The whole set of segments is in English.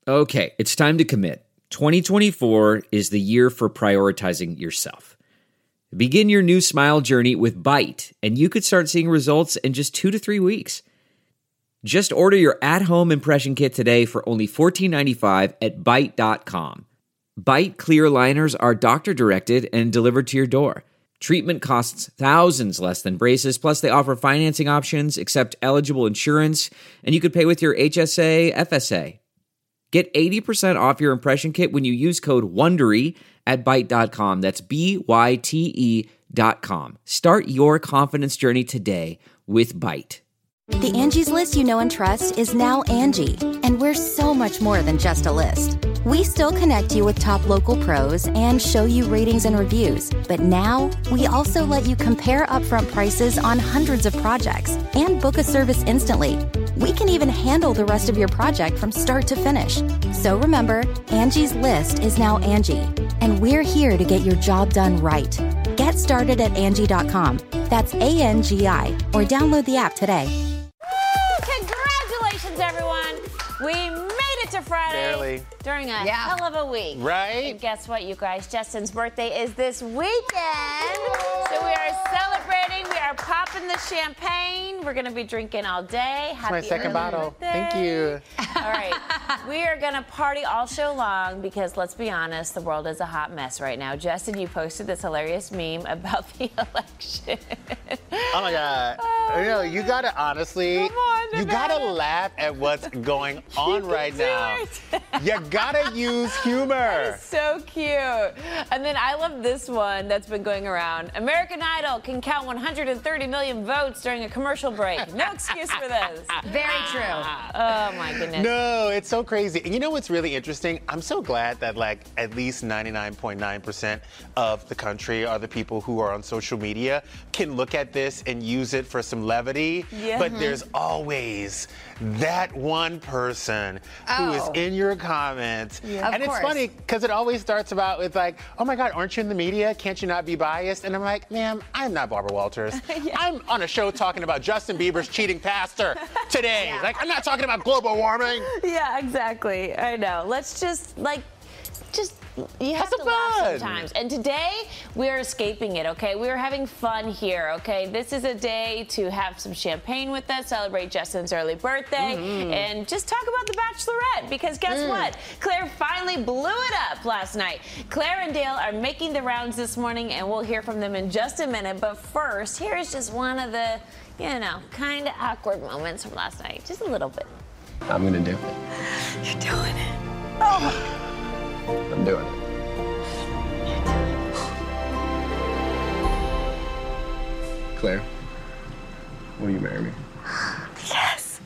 Okay, it's time to commit. 2024 is the year for prioritizing yourself. Begin your new smile journey with Byte, and you could start seeing results in just 2 to 3 weeks. Just order your at-home impression kit today for only $14.95 at Byte.com. Byte clear liners are doctor-directed and delivered to your door. Treatment costs thousands less than braces, plus they offer financing options, accept eligible insurance, and you could pay with your HSA, FSA. Get 80% off your impression kit when you use code WONDERY at Byte.com. That's BYTE.com. Start your confidence journey today with Byte. The Angie's List you know and trust is now Angie, and we're so much more than just a list. We still connect you with top local pros and show you ratings and reviews, but now we also let you compare upfront prices on hundreds of projects and book a service instantly. We can even handle the rest of your project from start to finish. So remember, Angie's List is now Angie, and we're here to get your job done right. Get started at Angie.com. That's ANGI, or download the app today. Congratulations, everyone. We made it to Friday. Barely. During a hell of a week. Right? And guess what, you guys? Justin's birthday is this weekend. So we are celebrating. We are popping the champagne. We're going to be drinking all day. It's my second bottle. Birthday. Thank you. All right. We are going to party all show long because, let's be honest, the world is a hot mess right now. Justin, you posted this hilarious meme about the election. Oh, my God. You got to honestly, you got to laugh at what's going on right now. You got to use humor. So cute. And then I love this one that's been going around. American Idol can count 130 million votes during a commercial break. No excuse for this. Very true. Oh, my goodness. No, it's so crazy. And you know what's really interesting? I'm so glad that like at least 99.9% of the country are the people who are on social media can look at this and use it for some levity. Yeah. But there's always that one person who is in your comments. Yeah. And it's funny because it always starts about with like, oh my God, aren't you in the media? Can't you not be biased? And I'm like, ma'am, I'm not Barbara Walters. I'm on a show talking about Justin Bieber's cheating pastor today. Like, I'm not talking about global warming. Yeah, exactly. I know. Let's just you have to laugh sometimes. And today, we are escaping it, okay? We are having fun here, okay? This is a day to have some champagne with us, celebrate Justin's early birthday, and just talk about The Bachelorette. Because guess what? Claire finally blew it up last night. Claire and Dale are making the rounds this morning, and we'll hear from them in just a minute. But first, here's just one of the, kind of awkward moments from last night. Just a little bit. I'm gonna do it. You're doing it. I'm doing it. Claire, will you marry me? Yes.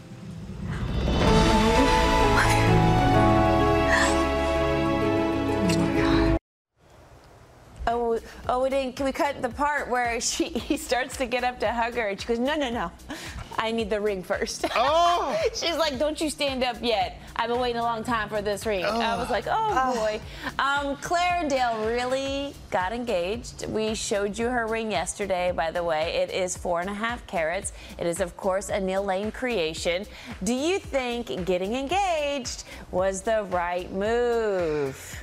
Oh, we didn't. Can we cut the part where he starts to get up to hug her and she goes, no. I need the ring first. Oh! She's like, don't you stand up yet. I've been waiting a long time for this ring. I was like, oh boy. Claire and Dale really got engaged. We showed you her ring yesterday, by the way. It is 4.5 carats. It is, of course, a Neil Lane creation. Do you think getting engaged was the right move?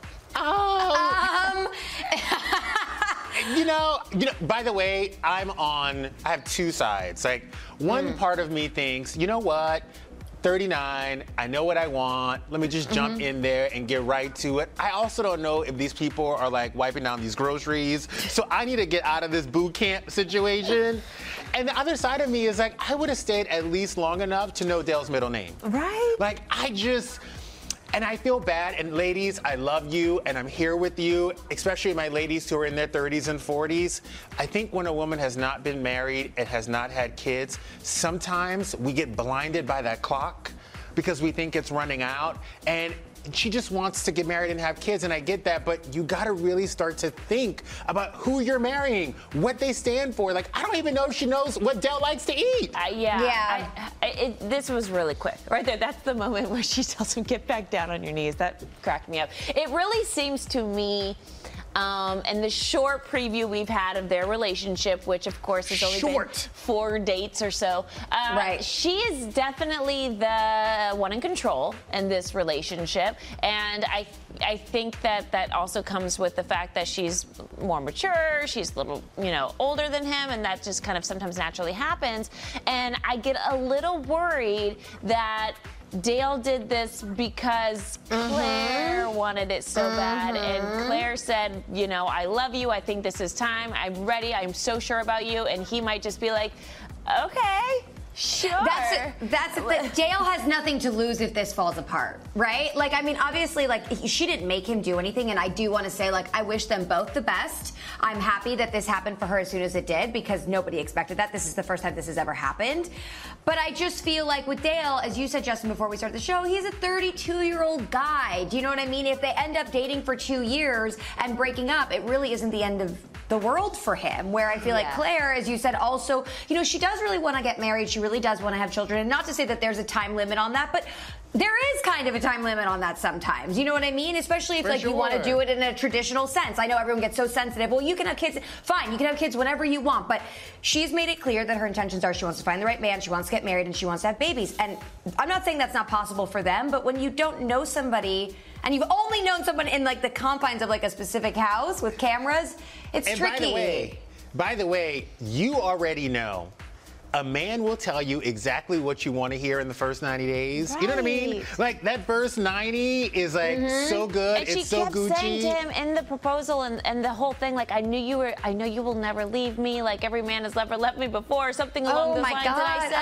By the way, I have two sides. Like, one part of me thinks, you know what? 39, I know what I want. Let me just jump in there and get right to it. I also don't know if these people are like wiping down these groceries. So I need to get out of this boot camp situation. And the other side of me is like, I would have stayed at least long enough to know Dale's middle name. Right? Like, and I feel bad, and ladies, I love you, and I'm here with you, especially my ladies who are in their 30s and 40s. I think when a woman has not been married and has not had kids, sometimes we get blinded by that clock because we think it's running out, and she just wants to get married and have kids, and I get that, but you gotta really start to think about who you're marrying, what they stand for. Like, I don't even know if she knows what Dale likes to eat. This was really quick, right there. That's the moment where she tells him, get back down on your knees. That cracked me up. It really seems to me And the short preview we've had of their relationship, which of course has only been 4 dates or so. Right. She is definitely the one in control in this relationship. And I think that also comes with the fact that she's more mature, she's a little, older than him, and that just kind of sometimes naturally happens. And I get a little worried that Dale did this because Claire wanted it so bad, and Claire said, I love you, I think this is time, I'm ready, I'm so sure about you, and he might just be like, okay. Sure. That's Dale has nothing to lose if this falls apart, right? Obviously, she didn't make him do anything, and I do want to say, I wish them both the best. I'm happy that this happened for her as soon as it did, because nobody expected that. This is the first time this has ever happened. But I just feel like with Dale, as you said, Justin, before we started the show, he's a 32-year-old guy. Do you know what I mean? If they end up dating for 2 years and breaking up, it really isn't the end of the world for him, where I feel like Claire, as you said, also, she does really want to get married. She really does want to have children. And not to say that there's a time limit on that, but there is kind of a time limit on that sometimes. You know what I mean? Especially if you want to do it in a traditional sense. I know everyone gets so sensitive. Well, you can have kids. Fine, you can have kids whenever you want. But she's made it clear that her intentions are she wants to find the right man, she wants to get married, and she wants to have babies. And I'm not saying that's not possible for them, but when you don't know somebody and you've only known someone in the confines of a specific house with cameras, it's tricky. By the way, you already know. A man will tell you exactly what you want to hear in the first 90 days. Right. You know what I mean? That first 90 is so good. And it's so Gucci. She kept saying to him in the proposal and the whole thing, I knew you will never leave me. Every man has never left me before, or something along those lines. God. And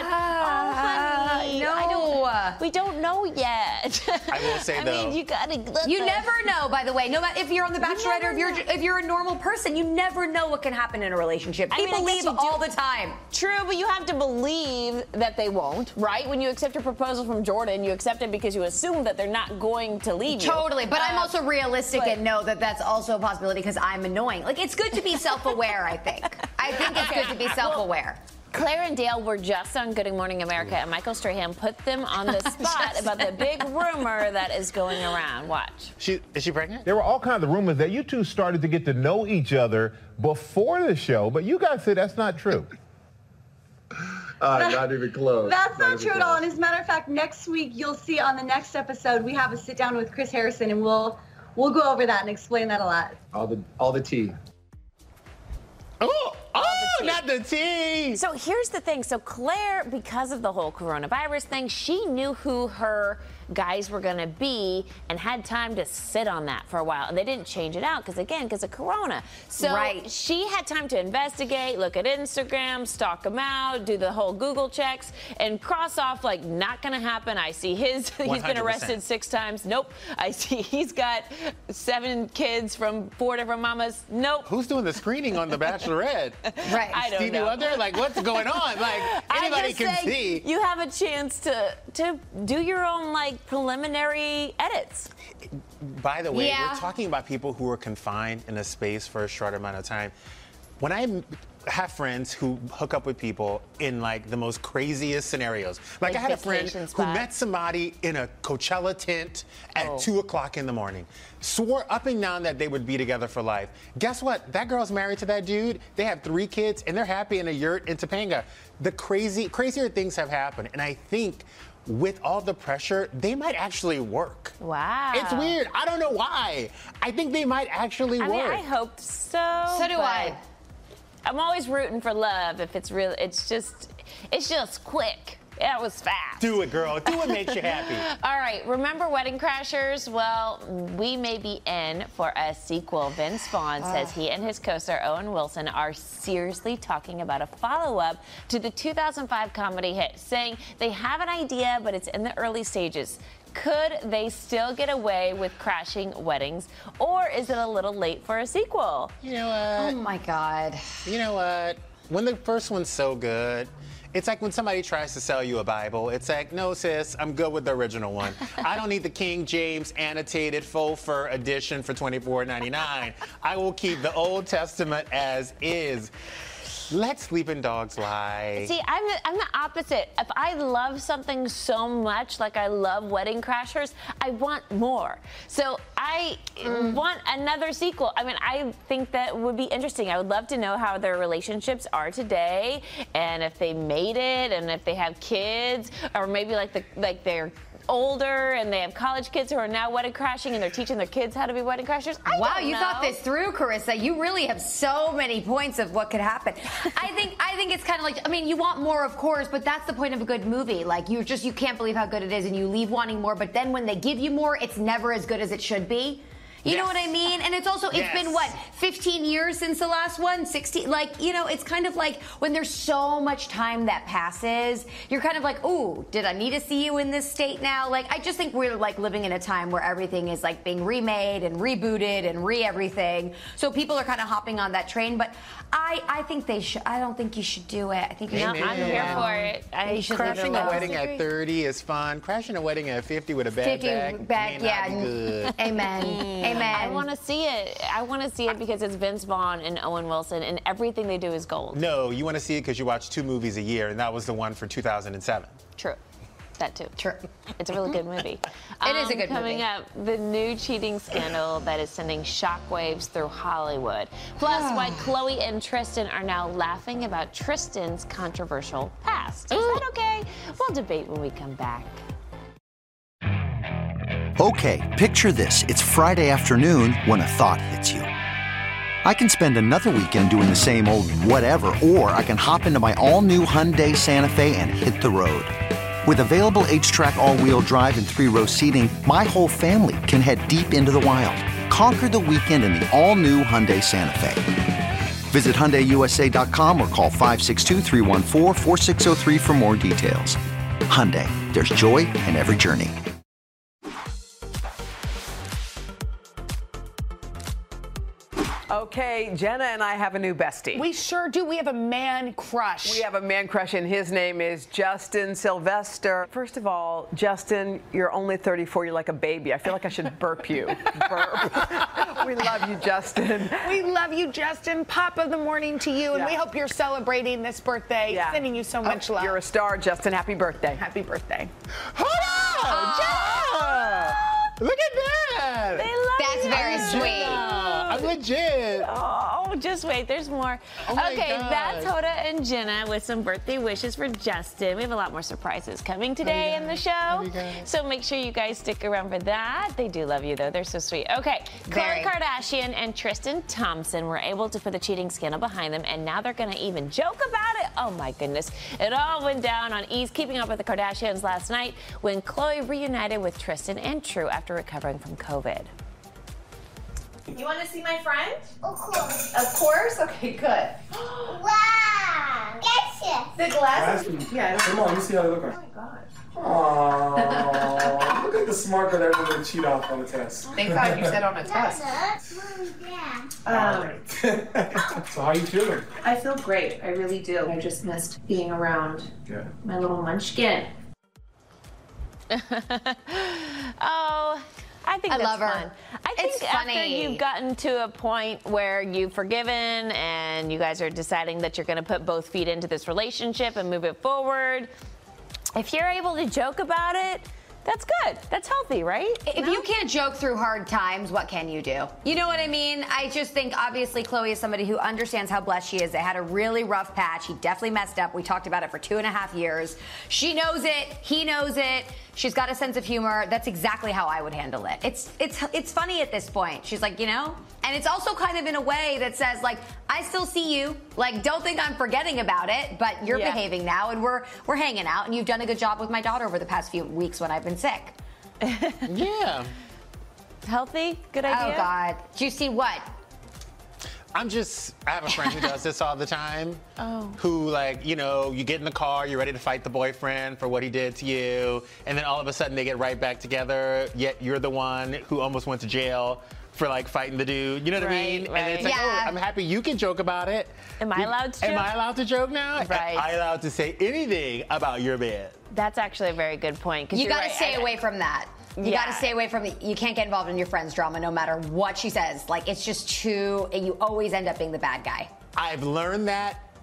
I said, honey, no. We don't know yet. I will say though, you gotta. You never know. By the way, no matter if you're on The Bachelorette or if you're a normal person, you never know what can happen in a relationship. People leave all the time. True, but you have to believe that they won't, right? When you accept a proposal from Jordan, you accept it because you assume that they're not going to leave you. Totally, but I'm also realistic and know that that's also a possibility because I'm annoying. It's good to be self-aware, I think. I think it's good to be self-aware. Claire and Dale were just on Good Morning America, and Michael Strahan put them on the spot about the big rumor that is going around. Watch. Is she pregnant? There were all kinds of rumors that you two started to get to know each other before the show, but you guys say that's not true. Not even close. That's not true at all. And as a matter of fact, next week you'll see on the next episode we have a sit down with Chris Harrison, and we'll go over that and explain that a lot. All the tea. Oh, not the tea. So here's the thing. So Claire, because of the whole coronavirus thing, she knew who her guys were going to be and had time to sit on that for a while. And they didn't change it out because of Corona. So she had time to investigate, look at Instagram, stalk them out, do the whole Google checks, and cross off not going to happen. I see he's 100%. been arrested 6 times. Nope. I see he's got 7 kids from 4 different mamas. Nope. Who's doing the screening on The Bachelorette? Right. I don't know. Wonder? What's going on? Anybody can see. You have a chance to do your own preliminary edits. By the way, we're talking about people who are confined in a space for a short amount of time. When I have friends who hook up with people in the most craziest scenarios. I had a friend who met somebody in a Coachella tent at 2 o'clock in the morning. Swore up and down that they would be together for life. Guess what? That girl's married to that dude. They have 3 kids and they're happy in a yurt in Topanga. The crazier things have happened. And I think with all the pressure, they might actually work. Wow. It's weird. I don't know why. I think they might actually work. I hope so. So do I. I'm always rooting for love if it's real. It's just quick. That was fast. Do it, girl. Do what makes you happy. All right. Remember Wedding Crashers? Well, we may be in for a sequel. Vince Vaughn says he and his co-star Owen Wilson are seriously talking about a follow-up to the 2005 comedy hit, saying they have an idea, but it's in the early stages. Could they still get away with crashing weddings, or is it a little late for a sequel? You know what? Oh, my God. You know what? When the first one's so good, it's like when somebody tries to sell you a Bible. It's like, no, sis, I'm good with the original one. I don't need the King James annotated faux fur edition for $24.99. I will keep the Old Testament as is. Let sleeping dogs lie. See, I'm the opposite. If I love something so much, like I love Wedding Crashers, I want more. So I want another sequel. I mean, I think that would be interesting. I would love to know how their relationships are today, and if they made it, and if they have kids, or maybe like they're older and they have college kids who are now wedding crashing and they're teaching their kids how to be wedding crashers. Wow, you thought this through, Carissa. You really have so many points of what could happen. I think it's kind of like, I mean, you want more, of course, but that's the point of a good movie. Like, you can't believe how good it is and you leave wanting more, but then when they give you more, it's never as good as it should be. You know what I mean? And it's also, it's been, 15 years since the last one? 16? Like, it's kind of like when there's so much time that passes, you're kind of like, ooh, did I need to see you in this state now? Like, I just think we're, like, living in a time where everything is, like, being remade and rebooted and re-everything. So people are kind of hopping on that train. But I think they should. I don't think you should do it. I think you should. I'm here for it. Crashing a wedding at 30 is fun. Crashing a wedding at 50 with a bad bag may not be good. Amen. Amen. I want to see it. I want to see it because it's Vince Vaughn and Owen Wilson, and everything they do is gold. No, you want to see it because you watch 2 movies a year, and that was the one for 2007. True. That too. True. It's a really good movie. It is a good movie. Coming up, the new cheating scandal that is sending shockwaves through Hollywood. Plus, why Khloe and Tristan are now laughing about Tristan's controversial past. Is that okay? We'll debate when we come back. Okay, picture this. It's Friday afternoon when a thought hits you. I can spend another weekend doing the same old whatever, or I can hop into my all-new Hyundai Santa Fe and hit the road. With available H-Track all-wheel drive and 3-row seating, my whole family can head deep into the wild. Conquer the weekend in the all-new Hyundai Santa Fe. Visit HyundaiUSA.com or call 562-314-4603 for more details. Hyundai, there's joy in every journey. Okay, Jenna and I have a new bestie. We sure do. We have a man crush. We have a man crush, and his name is Justin Sylvester. First of all, Justin, you're only 34. You're like a baby. I feel like I should burp you. Burp. We love you, Justin. We love you, Justin. Pop of the morning to you, and we hope you're celebrating this birthday. Yeah. Sending you so much love. You're a star, Justin. Happy birthday. Happy birthday. Hold on! Look at that! They love That's you. very sweet. I'm legit. Oh, just wait. There's more. Okay, that's Hoda and Jenna with some birthday wishes for Justin. We have a lot more surprises coming today in the show. So make sure you guys stick around for that. They do love you, though. They're so sweet. Okay, Khloe Kardashian and Tristan Thompson were able to put the cheating scandal behind them, and now they're going to even joke about it. Oh, my goodness. It all went down on E's Keeping Up with the Kardashians last night when Khloe reunited with Tristan and True after recovering from COVID. You want to see my friend? Of course. Of course? Okay, good. Wow. Gotcha. The glasses? Yeah. Come on, let me see how they look like. Oh my gosh. Aww. Look at the smart girl that everyone's going to cheat off on the test. Thank God you said on a test. Alright. So how you feeling? I feel great. I really do. I just missed being around my little munchkin. Oh, I think I that's love her. fun. I think It's after funny. you've gotten to a point where you've forgiven and you guys are deciding that you're going to put both feet into this relationship and move it forward, if you're able to joke about it, that's good. That's healthy, right? If you can't joke through hard times, what can you do? You know what I mean? I just think, obviously, Khloe is somebody who understands how blessed she is. They had a really rough patch. He definitely messed up. We talked about it for 2.5 years. She knows it. He knows it. She's got a sense of humor. That's exactly how I would handle it. It's funny at this point. She's like, and it's also kind of in a way that says, like, I still see you. Like, don't think I'm forgetting about it, but you're behaving now, and we're hanging out, and you've done a good job with my daughter over the past few weeks when I've been sick. Yeah. Healthy? Good idea? Oh, God. Do you see what? I have a friend who does this all the time. Who, like, you get in the car, you're ready to fight the boyfriend for what he did to you, and then all of a sudden they get right back together, yet you're the one who almost went to jail for, like, fighting the dude. You know what I mean? Right. And it's like, I'm happy you can joke about it. Am I allowed to joke? Am I allowed to joke now? Right. Am I allowed to say anything about your bed? That's actually a very good point. You got to stay away from that. You got to stay away from it. You can't get involved in your friend's drama no matter what she says. Like, it's just you always end up being the bad guy. I've learned that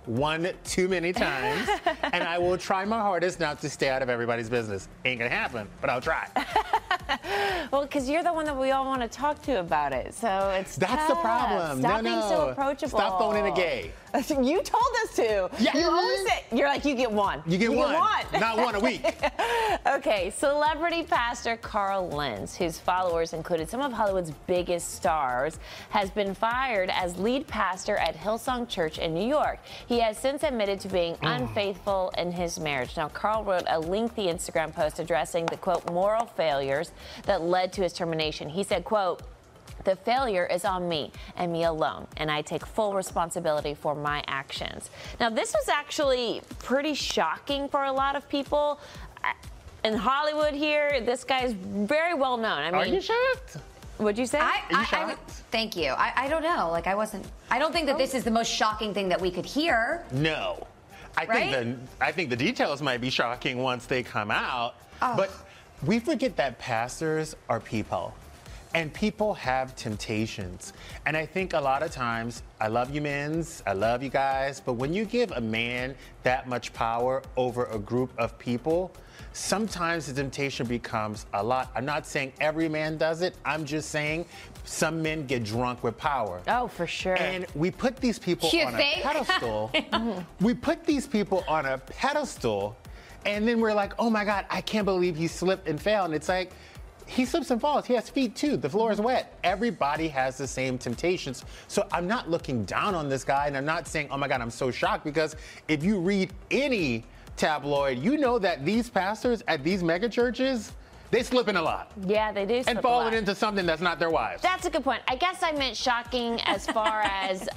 one too many times, and I will try my hardest not to stay out of everybody's business. Ain't gonna happen, but I'll try. Well, because you're the one that we all want to talk to about it, so it's That's tough. the problem. Stop no, being so approachable. Stop phoning a gay. You told us to. Yeah. You always say, you're like, you get one. You get one. Not one a week. Okay, celebrity pastor Carl Lentz, whose followers included some of Hollywood's biggest stars, has been fired as lead pastor at Hillsong Church in New York. He has since admitted to being unfaithful in his marriage. Now, Carl wrote a lengthy Instagram post addressing the, quote, moral failures that led to his termination. He said, quote, "The failure is on me and me alone, and I take full responsibility for my actions." Now, this was actually pretty shocking for a lot of people. In Hollywood here, this guy's very well known. I mean, are you shocked? What'd you say? Thank you. I don't know. Like, I don't think that this is the most shocking thing that we could hear. No. I think the details might be shocking once they come out. But we forget that pastors are people. And people have temptations. And I think a lot of times, I love you men's, I love you guys, but when you give a man that much power over a group of people, sometimes the temptation becomes a lot. I'm not saying every man does it. I'm just saying some men get drunk with power. Oh, for sure. And we put these people on a pedestal. We put these people on a pedestal, and then we're like, oh my God, I can't believe he slipped and fell. And it's like, he slips and falls. He has feet too. The floor is wet. Everybody has the same temptations. So I'm not looking down on this guy, and I'm not saying, oh my God, I'm so shocked, because if you read any tabloid, you know that these pastors at these mega churches, they slipping a lot. Yeah, they do slip and falling into something that's not their wives. That's a good point. I guess I meant shocking as far as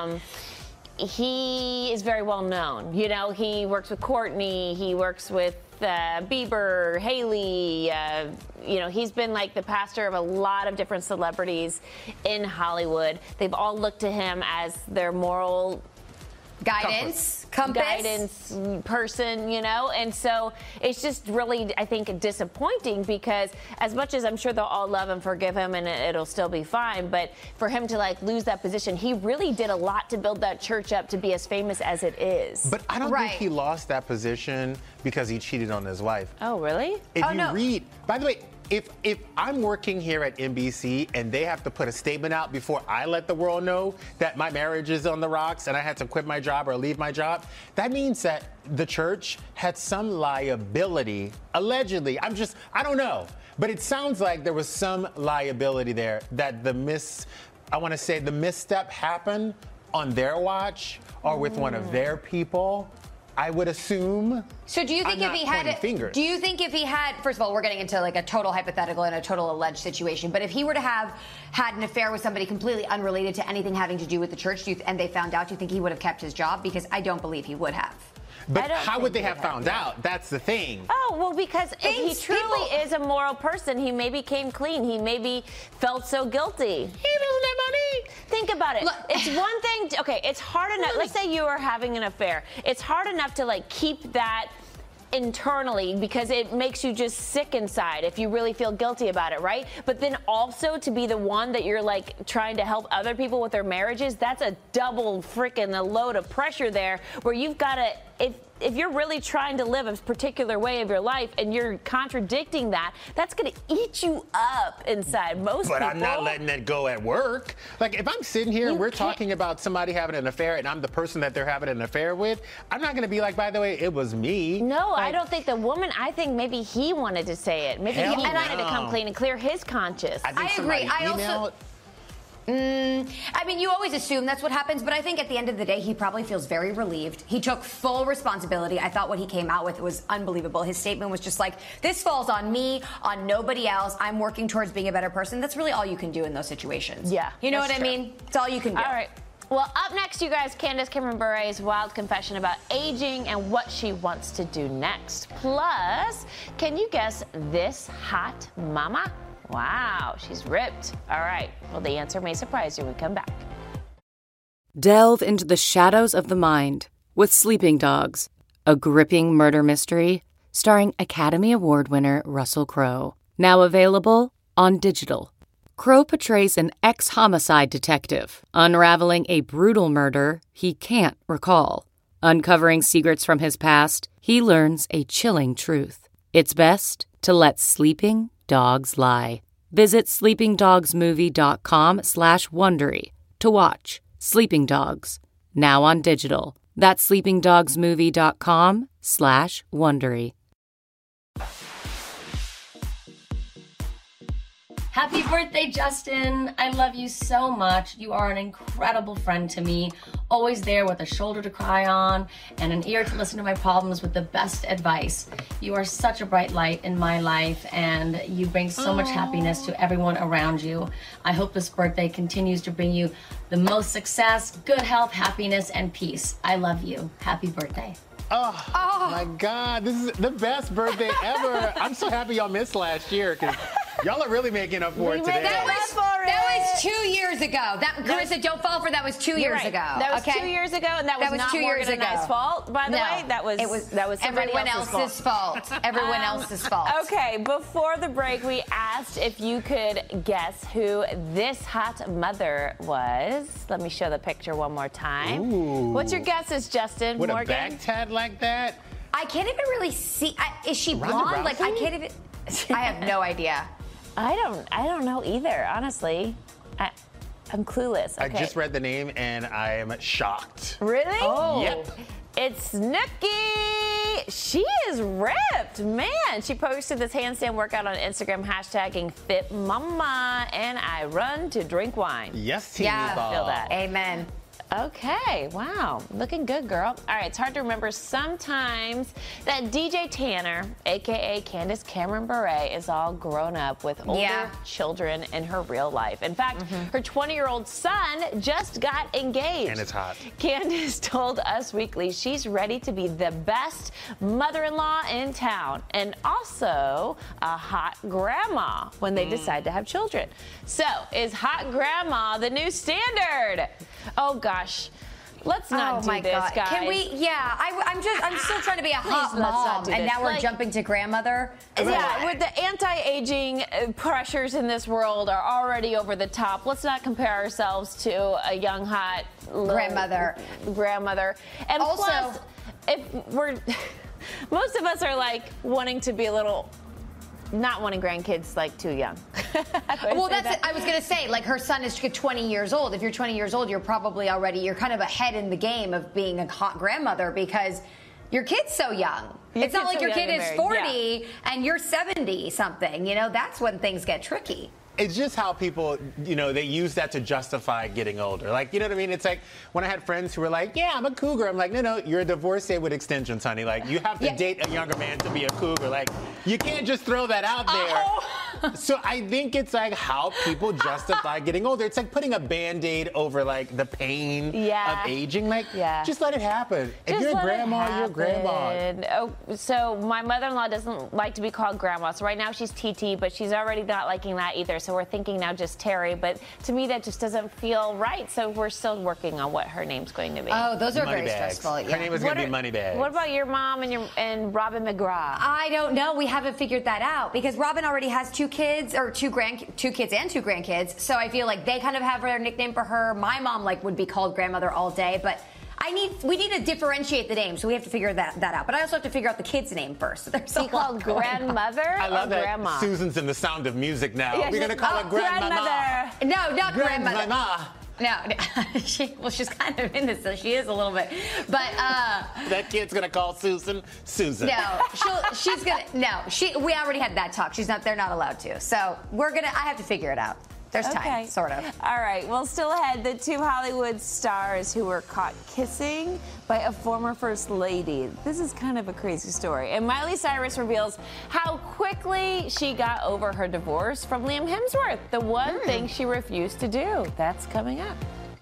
he is very well known. You know, he works with Courtney, he works with Bieber, Haley, you know, he's been like the pastor of a lot of different celebrities in Hollywood. They've all looked to him as their moral guidance person, you know, and so it's just really, I think, disappointing, because as much as I'm sure they'll all love and forgive him and it'll still be fine, but for him to like lose that position, he really did a lot to build that church up to be as famous as it is. But I don't think he lost that position because he cheated on his wife. Oh, really? If you read, by the way, if I'm working here at NBC and they have to put a statement out before I let the world know that my marriage is on the rocks and I had to quit my job or leave my job, that means that the church had some liability, allegedly. I don't know. But it sounds like there was some liability there, that the misstep happened on their watch or with one of their people, I would assume. So do you think if he had, first of all, we're getting into like a total hypothetical and a total alleged situation, but if he were to have had an affair with somebody completely unrelated to anything having to do with the church, and they found out, do you think he would have kept his job? Because I don't believe he would have. But how would they have found out? That's the thing. Oh, well, because if he truly is a moral person, he maybe came clean. He maybe felt so guilty. He doesn't have money. Think about it. Look, it's one thing. Okay, it's hard enough. Let's say you are having an affair. It's hard enough to like keep that internally, because it makes you just sick inside if you really feel guilty about it, right? But then also to be the one that you're like trying to help other people with their marriages, that's a double freaking load of pressure there, where you've got to, if you're really trying to live a particular way of your life and you're contradicting that, that's going to eat you up inside. But I'm not letting that go at work. Like, if I'm sitting here and we're talking about somebody having an affair and I'm the person that they're having an affair with, I'm not going to be like, by the way, it was me. No, I don't think the woman, I think maybe he wanted to say it. Maybe he wanted to come clean and clear his conscience. I agree. I mean, you always assume that's what happens, but I think at the end of the day, he probably feels very relieved. He took full responsibility. I thought what he came out with was unbelievable. His statement was just like, this falls on me, on nobody else. I'm working towards being a better person. That's really all you can do in those situations. Yeah. You know what I mean? It's all you can do. All right. Well, up next, you guys, Candace Cameron Bure's wild confession about aging and what she wants to do next. Plus, can you guess this hot mama? Wow, she's ripped. All right. Well, the answer may surprise you when we come back. Delve into the shadows of the mind with Sleeping Dogs, a gripping murder mystery starring Academy Award winner Russell Crowe. Now available on digital. Crowe portrays an ex-homicide detective unraveling a brutal murder he can't recall. Uncovering secrets from his past, he learns a chilling truth. It's best to let sleeping dogs lie. Visit sleepingdogsmovie.com/Wondery to watch Sleeping Dogs, now on digital. That's sleepingdogsmovie.com/Wondery. Happy birthday, Justin. I love you so much. You are an incredible friend to me, always there with a shoulder to cry on and an ear to listen to my problems with the best advice. You are such a bright light in my life, and you bring so much happiness to everyone around you. I hope this birthday continues to bring you the most success, good health, happiness, and peace. I love you. Happy birthday. Oh my God, this is the best birthday ever. I'm so happy y'all missed last year because y'all are really making up for it today. That was 2 years ago. Carissa, don't fall for that. Was 2 years ago. That was 2 years ago, and that was not 2 years Morgan and I's fault, by the way. That was everyone else's fault. Everyone else's fault. Okay, before the break, we asked if you could guess who this hot mother was. Let me show the picture one more time. Ooh. What's your guesses, Justin? With Morgan? a back tat like that? I can't even really see. Is she blonde? Like, I can't even. I have no idea. I don't know either, honestly. I'm clueless. Okay. I just read the name and I am shocked. Really? Oh. Yep. It's Nikki. She is ripped, man. She posted this handstand workout on Instagram, hashtagging FitMama, and I run to drink wine. Yes, team. Yeah, I feel that. Amen. Okay, wow, looking good, girl. All right, it's hard to remember sometimes that DJ Tanner, aka Candace Cameron Bure, is all grown up with older children in her real life. In fact, her 20-year-old son just got engaged. And it's hot. Candace told Us Weekly she's ready to be the best mother-in-law in town and also a hot grandma when they decide to have children. So, is hot grandma the new standard? Oh, gosh. Let's not do this, guys. Can we? Yeah, I'm still trying to be a hot Please, let's not mom, do and this. now we're Like- jumping to grandmother. Yeah, with the anti-aging pressures in this world are already over the top. Let's not compare ourselves to a young, hot Grandmother. And Also- plus, if we're, most of us are like wanting to be a little, not wanting grandkids like too young. Well, that's it. I was going to say, like, her son is 20 years old. If you're 20 years old, you're probably you're kind of ahead in the game of being a hot grandmother because your kid's so young. It's not like your kid is 40 and you're 70 something. You know, that's when things get tricky. It's just how people, they use that to justify getting older. Like, you know what I mean? It's like when I had friends who were like, yeah, I'm a cougar. I'm like, no, you're a divorcee with extensions, honey. Like, you have to date a younger man to be a cougar. Like, you can't just throw that out there. So I think it's like how people justify getting older. It's like putting a Band-Aid over, like, the pain of aging. Like, just let it happen. If you're a grandma, you're a grandma. Oh, so my mother-in-law doesn't like to be called grandma. So right now she's TT, but she's already not liking that either. So we're thinking now just Terry, but to me that just doesn't feel right. So we're still working on what her name's going to be. Oh, those are very stressful. Her name is going to be Moneybags. What about your mom and Robin McGraw? I don't know. We haven't figured that out because Robin already has two kids and two grandkids. So I feel like they kind of have their nickname for her. My mom would be called grandmother all day, but we need to differentiate the name, so we have to figure that out. But I also have to figure out the kid's name first. So there's She called grandmother I love or that grandma? Susan's in The Sound of Music now. Yeah, We're going to call her grandmama. No, not grandmother. Grandmama. No, she's kind of in this, so she is a little bit. But that kid's gonna call Susan. No, we already had that talk. They're not allowed to. So I have to figure it out. There's time, sort of. All right, well, still ahead, the two Hollywood stars who were caught kissing by a former First Lady. This is kind of a crazy story. And Miley Cyrus reveals how quickly she got over her divorce from Liam Hemsworth, the one thing she refused to do. That's coming up.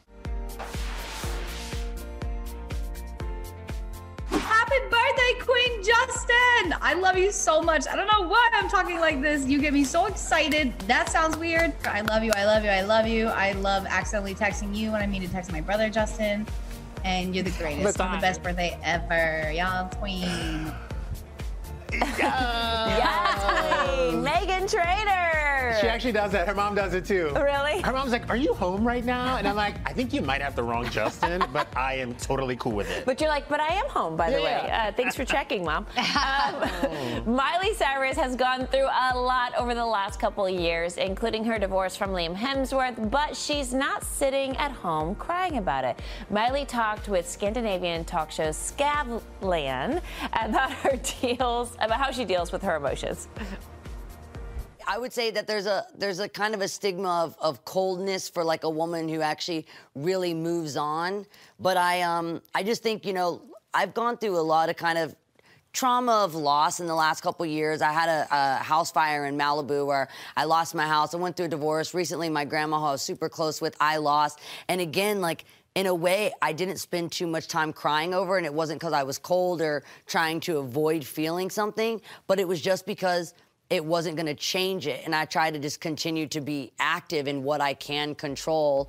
Happy birthday, Queen Justin! I love you so much. I don't know why I'm talking like this. You get me so excited. That sounds weird. I love you, I love you, I love you. I love accidentally texting you when I mean to text my brother, Justin. And you're the greatest. You're the best birthday ever. Y'all, Queen. Yes, Queen. Megan Trainor. her. She actually does that. Her mom does it too. Really? Her mom's like, "Are you home right now?" And I'm like, "I think you might have the wrong Justin, but I am totally cool with it." But you're like, "But I am home, by the way." Thanks for checking, Mom. Miley Cyrus has gone through a lot over the last couple of years, including her divorce from Liam Hemsworth, but she's not sitting at home crying about it. Miley talked with Scandinavian talk show Skavlan about how she deals with her emotions. I would say that there's a kind of a stigma of coldness for like a woman who actually really moves on. But I just think, I've gone through a lot of kind of trauma of loss in the last couple of years. I had a house fire in Malibu where I lost my house. I went through a divorce. Recently, my grandma, who I was super close with, I lost. And again, like, in a way, I didn't spend too much time crying over it, and it wasn't because I was cold or trying to avoid feeling something, but it was just because it wasn't going to change it. And I try to just continue to be active in what I can control.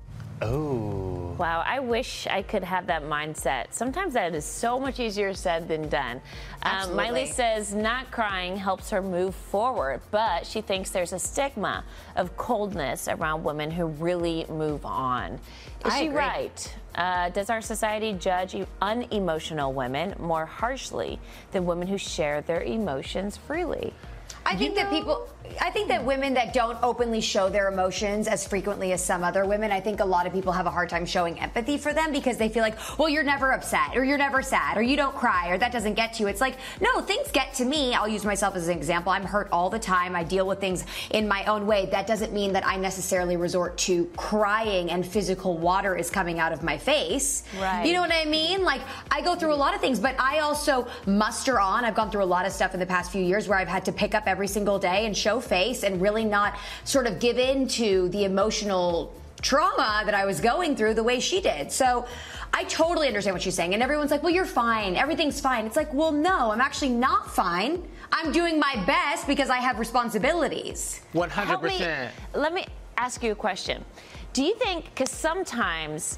Oh. Wow, I wish I could have that mindset. Sometimes that is so much easier said than done. Miley says not crying helps her move forward, but she thinks there's a stigma of coldness around women who really move on. Is she right? Does our society judge unemotional women more harshly than women who share their emotions freely? I think that women that don't openly show their emotions as frequently as some other women, I think a lot of people have a hard time showing empathy for them because they feel like, well, you're never upset or you're never sad or you don't cry or that doesn't get to you. It's like, no, things get to me. I'll use myself as an example. I'm hurt all the time. I deal with things in my own way. That doesn't mean that I necessarily resort to crying and physical water is coming out of my face. Right. You know what I mean? Like, I go through a lot of things, but I also muster on. I've gone through a lot of stuff in the past few years where I've had to pick up every single day and show face and really not sort of give in to the emotional trauma that I was going through the way she did. So I totally understand what she's saying. And everyone's like, well, you're fine. Everything's fine. It's like, well, no, I'm actually not fine. I'm doing my best because I have responsibilities. 100%. Let me ask you a question. Do you think, because sometimes,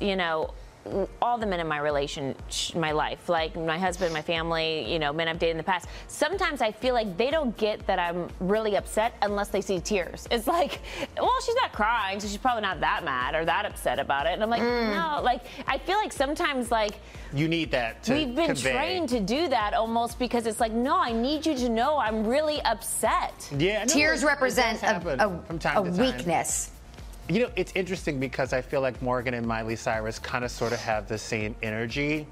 all the men in my my life, like my husband, my family, men I've dated in the past, sometimes I feel like they don't get that I'm really upset unless they see tears. It's like, well, she's not crying, so she's probably not that mad or that upset about it. And I'm like, no, like, I feel like sometimes, like, you need that to we've been convey. trained to do that almost because it's like, no, I need you to know I'm really upset. Yeah, tears represent a time. weakness. It's interesting because I feel like Morgan and Miley Cyrus kind of sort of have the same energy.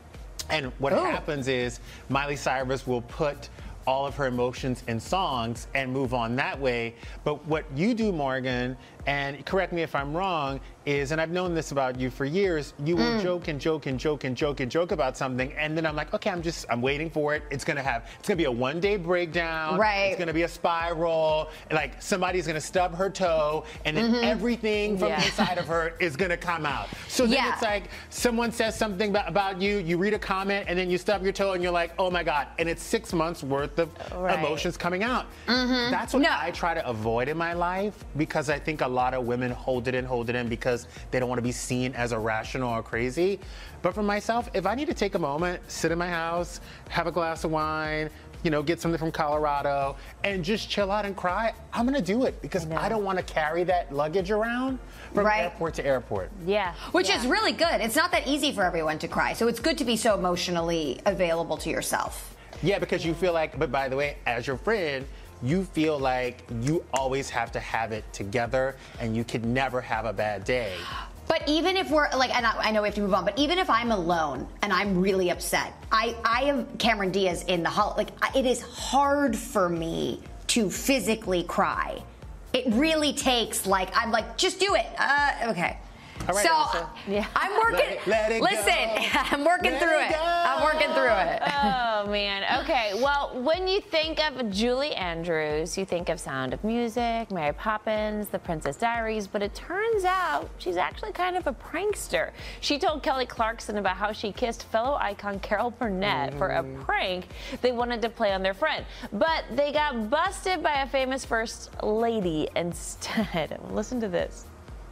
And what happens is Miley Cyrus will put all of her emotions in songs and move on that way. But what you do, Morgan, and correct me if I'm wrong, is, and I've known this about you for years, you will joke and joke and joke and joke and joke about something, and then I'm like, okay, I'm waiting for it. It's gonna be a one-day breakdown. Right. It's gonna be a spiral. Like somebody's gonna stub her toe, and then everything from inside of her is gonna come out. So then it's like someone says something about you, you read a comment, and then you stub your toe, and you're like, oh my God, and it's 6 months worth of emotions coming out. That's what I try to avoid in my life, because I think a lot of women hold it in because they don't want to be seen as irrational or crazy. But for myself, if I need to take a moment, sit in my house, have a glass of wine, get something from Colorado, and just chill out and cry, I'm going to do it because I don't want to carry that luggage around from airport to airport. Yeah. Which is really good. It's not that easy for everyone to cry. So it's good to be so emotionally available to yourself. Yeah, because you feel like, but by the way, as your friend, you feel like you always have to have it together and you could never have a bad day. But even if we're like, and I know we have to move on, but even if I'm alone and I'm really upset, I am Cameron Diaz in the hall. Like, it is hard for me to physically cry. It really takes, like, I'm like, just do it. Okay. All right, so Elsa. I'm working. Let it listen, go. I'm working through it. I'm working through it. Oh, man. Okay, well, when you think of Julie Andrews, you think of Sound of Music, Mary Poppins, The Princess Diaries, but it turns out she's actually kind of a prankster. She told Kelly Clarkson about how she kissed fellow icon Carol Burnett for a prank they wanted to play on their friend. But they got busted by a famous first lady instead. Listen to this.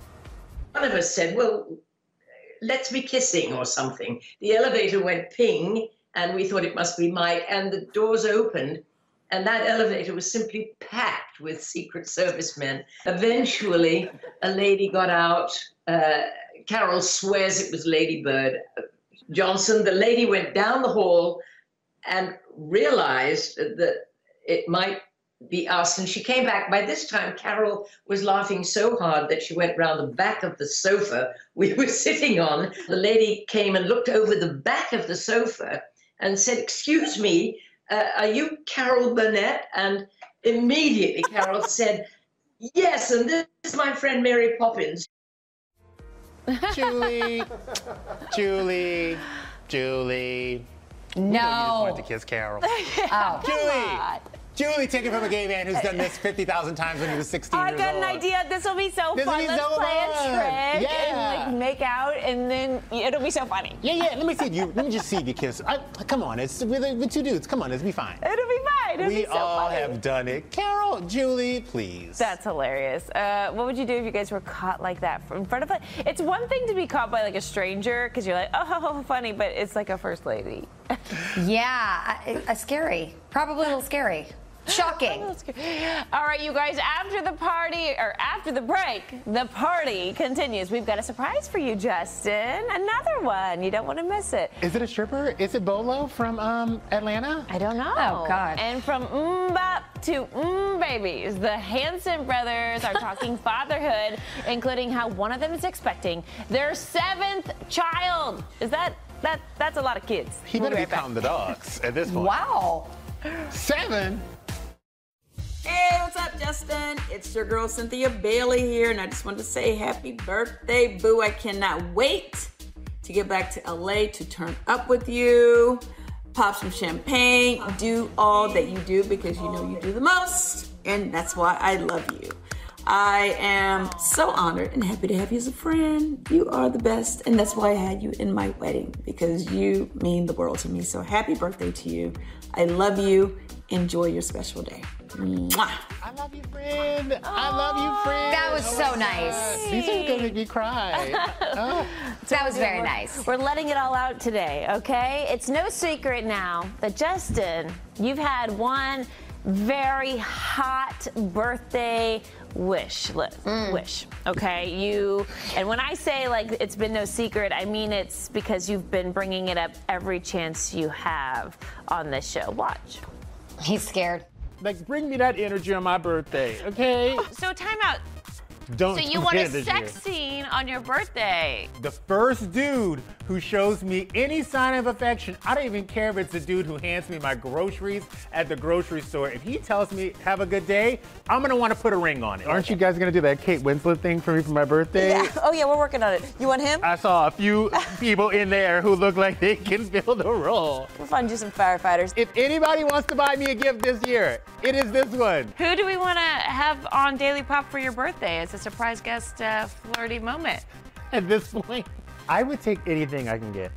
One of us said, well, let's be kissing or something. The elevator went ping, and we thought it must be Mike, and the doors opened, And that elevator was simply packed with Secret Service men. Eventually, a lady got out. Carol swears it was Lady Bird Johnson. The lady went down the hall and realized that it might be us. And she came back. By this time, Carol was laughing so hard that she went round the back of the sofa we were sitting on. The lady came and looked over the back of the sofa and said, "Excuse me, are you Carol Burnett?" And immediately Carol said, "Yes, and this is my friend Mary Poppins." Julie. No. just wanted to kiss Carol. Oh. Julie, take it from a gay man who's done this 50,000 times when he was 16 years old. I got an idea. This will be so fun. Let's play a trick and like make out, and then it'll be so funny. Yeah. Let me just see if you kiss. Come on, it's with two dudes. Come on, it'll be fine. It'll be fine. It'll be so all funny. have done it. Carol, Julie, please. That's hilarious. What would you do if you guys were caught like that in front of It's one thing to be caught by like a stranger because you're like, oh, funny, but it's like a first lady. Yeah, scary. Probably a little scary. Shocking. All right, you guys, after the break, the party continues. We've got a surprise for you, Justin. Another one. You don't want to miss it. Is it a stripper? Is it Bolo from Atlanta? I don't know. Oh, God. And from Bop to Babies, the Hanson brothers are talking fatherhood, including how one of them is expecting their 7th child. That's a lot of kids. He better be counting the dogs at this point. Wow. 7? Hey, what's up, Justin? It's your girl, Cynthia Bailey here, and I just wanted to say happy birthday, boo. I cannot wait to get back to LA to turn up with you, pop some champagne, do all that you do because you know you do the most, and that's why I love you. I am so honored and happy to have you as a friend. You are the best, and that's why I had you in my wedding, because you mean the world to me. So happy birthday to you. I love you. Enjoy your special day. Mwah. I love you, friend. I love you, friend. That was so nice. These are going to make me cry. That was very nice. We're letting it all out today, okay? It's no secret now that Justin, you've had one very hot birthday wish, okay? And when I say like it's been no secret, I mean it's because you've been bringing it up every chance you have on this show. Watch. He's scared. Like, bring me that energy on my birthday, okay? So time out. Don't So you want a this sex year. scene on your birthday? The first dude who shows me any sign of affection, I don't even care if it's a dude who hands me my groceries at the grocery store. If he tells me, have a good day, I'm gonna wanna put a ring on it. Aren't you guys gonna do that Kate Winslet thing for me for my birthday? Yeah. Oh yeah, we're working on it. You want him? I saw a few people in there who look like they can fill the role. We'll find you some firefighters. If anybody wants to buy me a gift this year, it is this one. Who do we want to have on Daily Pop for your birthday as a surprise guest flirty moment? At this point, I would take anything I can get.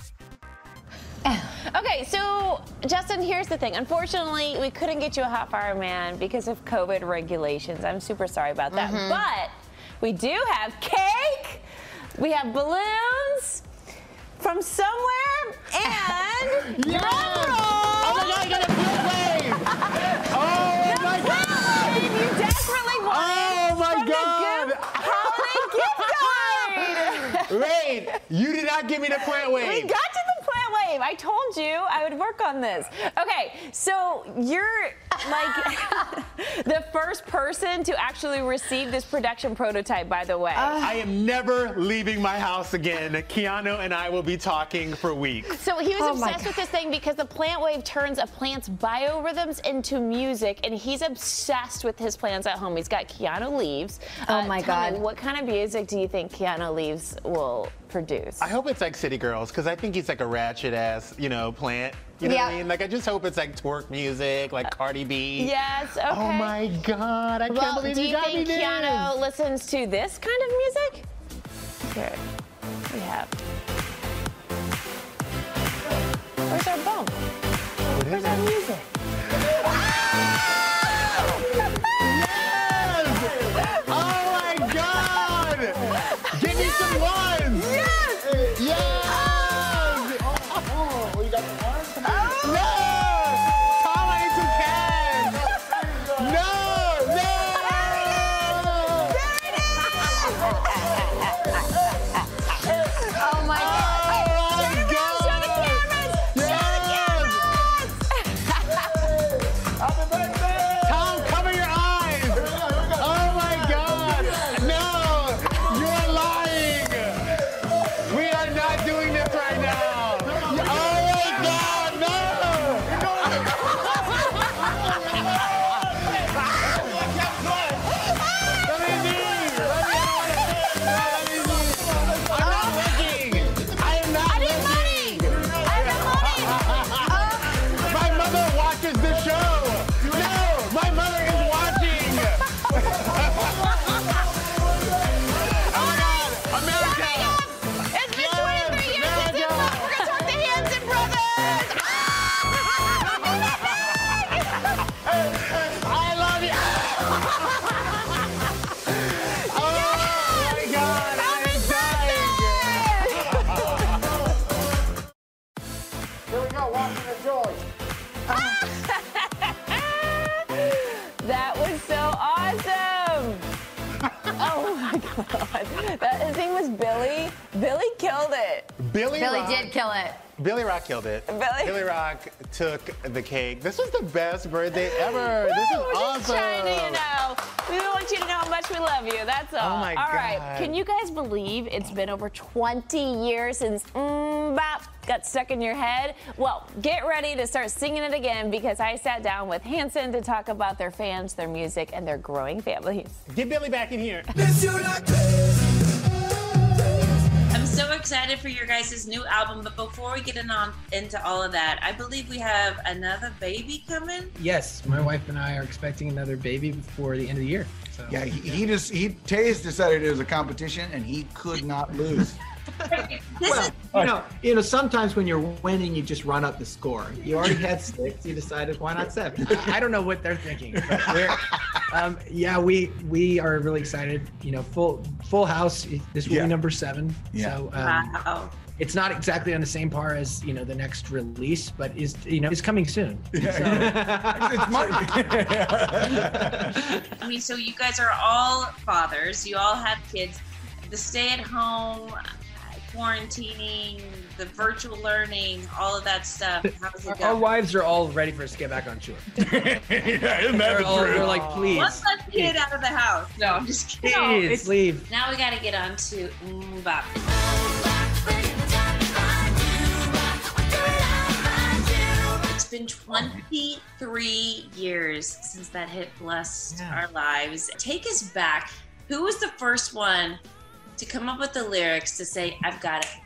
Okay, so Justin, here's the thing. Unfortunately, we couldn't get you a hot fire man because of COVID regulations. I'm super sorry about that. But we do have cake, we have balloons from somewhere, and drum roll. Oh my God, I got a blue wave! Oh my God! You desperately wanted Oh my from God! the holiday gift card. Wait, you did not give me the plant wave. We got to the plant wave. I told you I would work on this. Okay, so you're like the first person to actually receive this production prototype, by the way. I am never leaving my house again. Keanu and I will be talking for weeks. So he was obsessed with this thing because the plant wave turns a plant's biorhythms into music, and he's obsessed with his plants at home. He's got Keanu Leaves. Oh my tell me, God. what kind of music do you think Keanu Leaves will produce? I hope it's like City Girls, because I think he's like a ratchet ass, plant. You know what I mean? Like, I just hope it's like twerk music, like Cardi B. Yes, okay. Oh my God, I can't believe you got me Do you this. think Keanu listens to this kind of music? Here, we have. Where's our bump? Where's our music? Oh my God! Give me some ones! Yes! Yes! Oh, you got some ones? No! Tom, I need some cash! God. His name was Billy. Billy killed it. Billy did kill it. Billy Rock killed it. Billy Rock took the cake. This was the best birthday ever. This is We're awesome. just trying to, we want you to know how much we love you. That's all. Oh my All right. God. Can you guys believe it's been over 20 years since Bop got stuck in your head? Well, get ready to start singing it again because I sat down with Hanson to talk about their fans, their music, and their growing families. Get Billy back in here. I'm so excited for your guys' new album, but before we get into all of that, I believe we have another baby coming. Yes, my wife and I are expecting another baby before the end of the year. So. Yeah, Taze decided it was a competition and he could not lose. Well, sometimes when you're winning, you just run up the score. You already had 6, you decided why not 7? I don't know what they're thinking, but we are really excited. Full house. This will be number 7. Yeah. So Wow. it's not exactly on the same par as the next release, but is coming soon. I mean, so you guys are all fathers. You all have kids. The stay-at-home, quarantining, the virtual learning, all of that stuff. How's it Our going? Wives are all ready for us to get back on tour. Isn't that the truth? They're like, please. Let's let the kid out of the house. No, I'm just kidding. Please, leave. Now we got to get on to Bop. It's been 23 years since that hit blessed our lives. Take us back. Who was the first one to come up with the lyrics to say, I've got it?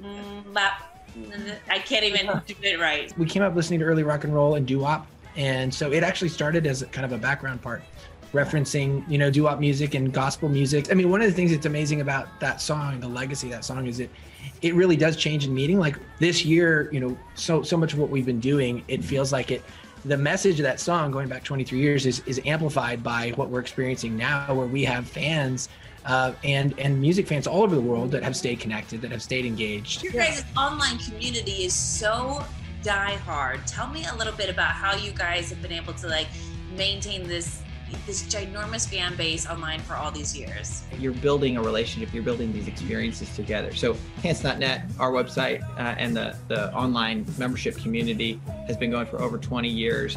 I can't even do it right. We came up listening to early rock and roll and doo-wop, and so it actually started as kind of a background part, referencing doo-wop music and gospel music. I mean, one of the things that's amazing about that song, the legacy of that song, is it really does change in meaning. Like this year, so much of what we've been doing, it feels like the message of that song going back 23 years is amplified by what we're experiencing now, where we have fans and music fans all over the world that have stayed connected, that have stayed engaged. Your guys' online community is so diehard. Tell me a little bit about how you guys have been able to maintain this ginormous fan base online for all these years. You're building a relationship, you're building these experiences together. So Hanson.net, our website, and the online membership community has been going for over 20 years.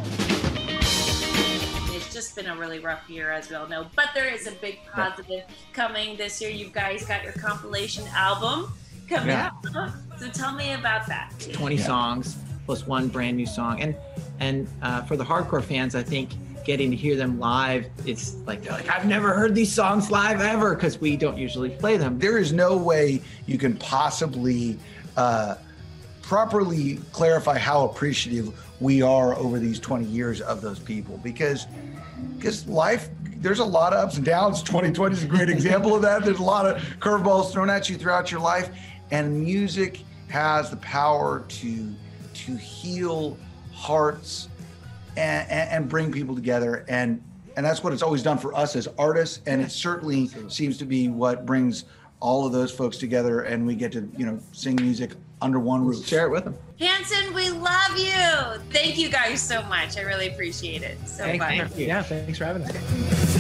It's just been a really rough year, as we all know, but there is a big positive coming this year. You guys got your compilation album coming out. So tell me about that. 20 songs plus one brand new song. And for the hardcore fans, I think getting to hear them live, it's they're like, I've never heard these songs live ever, because we don't usually play them. There is no way you can possibly properly clarify how appreciative we are over these 20 years of those people, because life, there's a lot of ups and downs. 2020 is a great example of that. There's a lot of curveballs thrown at you throughout your life, and music has the power to heal hearts and bring people together, and that's what it's always done for us as artists, and it certainly seems to be what brings all of those folks together, and we get to sing music under one roof. Share it with them. Hanson, we love you. Thank you guys so much. I really appreciate it so much. Thank you. Yeah, thanks for having us.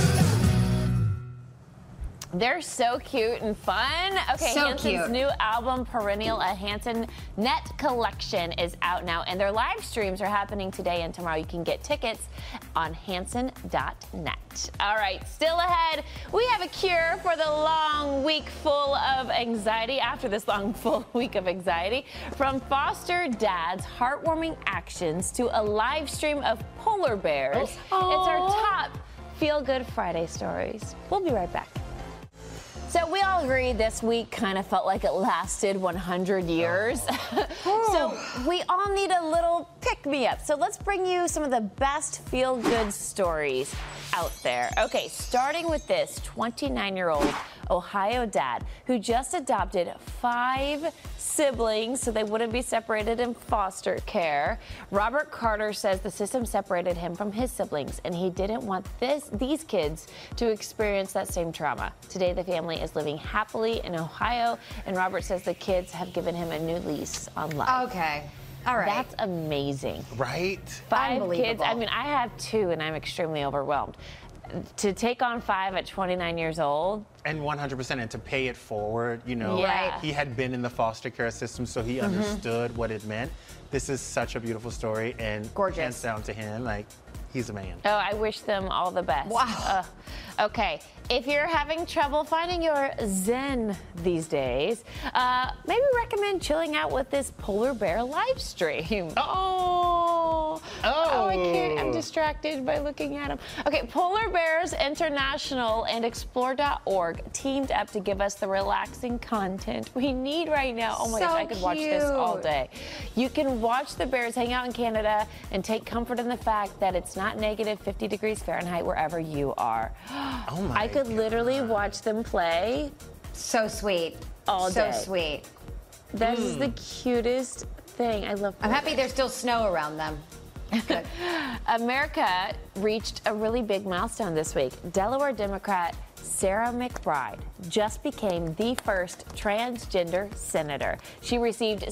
They're so cute and fun. Okay, So Hanson's cute. new album, Perennial, a Hanson Net Collection, is out now, and their live streams are happening today and tomorrow. You can get tickets on Hanson.net. All right, still ahead, we have a cure for the long week full of anxiety, after this long full week of anxiety, from foster dads' heartwarming actions to a live stream of polar bears. It's our top Feel Good Friday stories. We'll be right back. So we all agree this week kind of felt like it lasted 100 years. So we all need a little pick-me-up. So let's bring you some of the best feel-good stories out there. Okay, starting with this 29-year-old Ohio dad who just adopted 5 siblings so they wouldn't be separated in foster care. Robert Carter says the system separated him from his siblings, and he didn't want these kids to experience that same trauma. Today, the family is living happily in Ohio, and Robert says the kids have given him a new lease on life. Okay. All right. That's amazing. Right? 5 kids. I mean, I have 2, and I'm extremely overwhelmed. to take on 5 at 29 years old. And 100%, and to pay it forward, you know. Yeah. He had been in the foster care system, so he understood what it meant. This is such a beautiful story, and hands down to him, like, he's a man. Oh, I wish them all the best. Wow. Okay, if you're having trouble finding your zen these days, maybe recommend chilling out with this polar bear live stream. Oh, I can't. I'm distracted by looking at him. Okay, Polar Bears International and Explore.org teamed up to give us the relaxing content we need right now. Oh my gosh, I could watch this all day. You can watch the bears hang out in Canada and take comfort in the fact that it's not negative 50 degrees Fahrenheit wherever you are. Oh my I could literally watch them play. So sweet. All day. So sweet. That is the cutest thing. I love I'm happy there's still snow around them. Good. America reached a really big milestone this week. Delaware Democrat Sarah McBride just became the first transgender senator. She received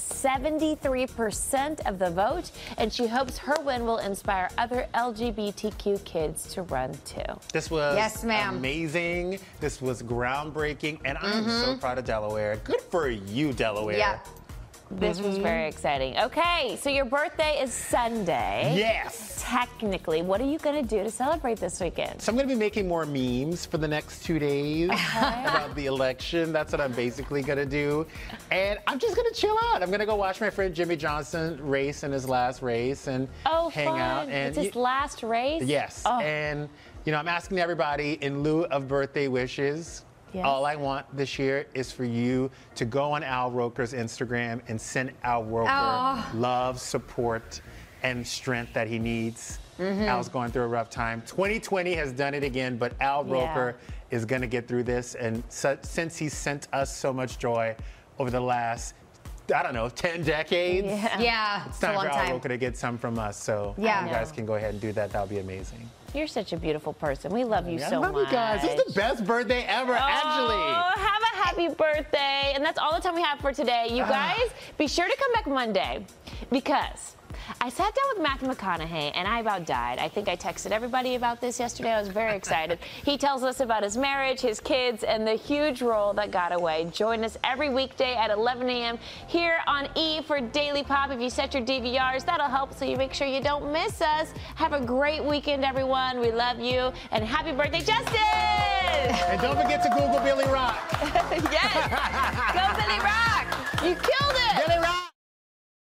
73% of the vote, and she hopes her win will inspire other LGBTQ kids to run too. This was Yes, ma'am. amazing. This was groundbreaking, and I'm so proud of Delaware. Good for you, Delaware. Yeah. This was very exciting. Okay, so your birthday is Sunday. Yes. Technically, what are you going to do to celebrate this weekend? So I'm going to be making more memes for the next 2 days about the election. That's what I'm basically going to do. And I'm just going to chill out. I'm going to go watch my friend Jimmy Johnson race in his last race and hang fun. out. And It's his last race? Yes. Oh. And, you know, I'm asking everybody in lieu of birthday wishes, Yes. all I want this year is for you to go on Al Roker's Instagram and send Al Roker love, support, and strength that he needs. Al's going through a rough time. 2020 has done it again, but Al Roker is going to get through this. And since he sent us so much joy over the last, I don't know, 10 decades. Yeah, It's a time long for Al time. Roker to get some from us. So Yeah. you guys can go ahead and do that. That would be amazing. You're such a beautiful person. We love you I so love much. you guys. This is the best birthday ever, actually. Oh, have a happy birthday. And that's all the time we have for today. You guys, be sure to come back Monday because I sat down with Matthew McConaughey and I about died. I think I texted everybody about this yesterday. I was very excited. He tells us about his marriage, his kids, and the huge role that got away. Join us every weekday at 11 a.m. here on E! for Daily Pop. If you set your DVRs, that'll help so you make sure you don't miss us. Have a great weekend, everyone. We love you. And happy birthday, Justin! And don't forget to Google Billy Rock. Yes! Go Billy Rock! You killed it! Billy Rock!